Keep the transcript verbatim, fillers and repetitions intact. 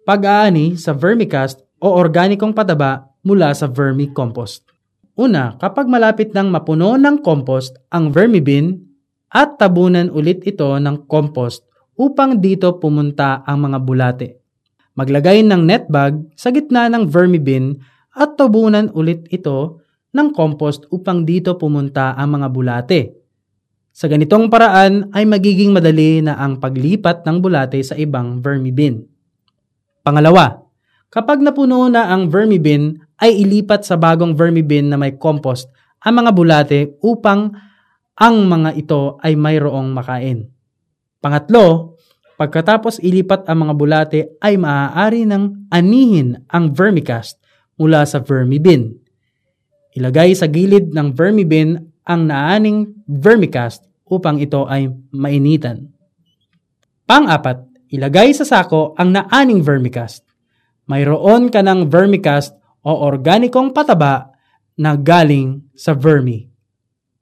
Pag-aani sa vermicast o organikong pataba mula sa vermicompost. Una, kapag malapit nang mapuno ng compost ang vermibin at tabunan ulit ito ng compost upang dito pumunta ang mga bulate. Maglagay ng net bag sa gitna ng vermibin at tabunan ulit ito ng compost upang dito pumunta ang mga bulate. Sa ganitong paraan ay magiging madali na ang paglipat ng bulate sa ibang vermibin. Pangalawa, kapag napuno na ang vermibin, ay ilipat sa bagong vermibin na may compost ang mga bulate upang ang mga ito ay mayroong makain. Pangatlo, pagkatapos ilipat ang mga bulate ay maaari ng anihin ang vermicast mula sa vermibin. Ilagay sa gilid ng vermibin ang naaning vermicast upang ito ay mainitan. Pang-apat, ilagay sa sako ang naaning vermicast. Mayroon ka ng vermicast o organikong pataba na galing sa vermi.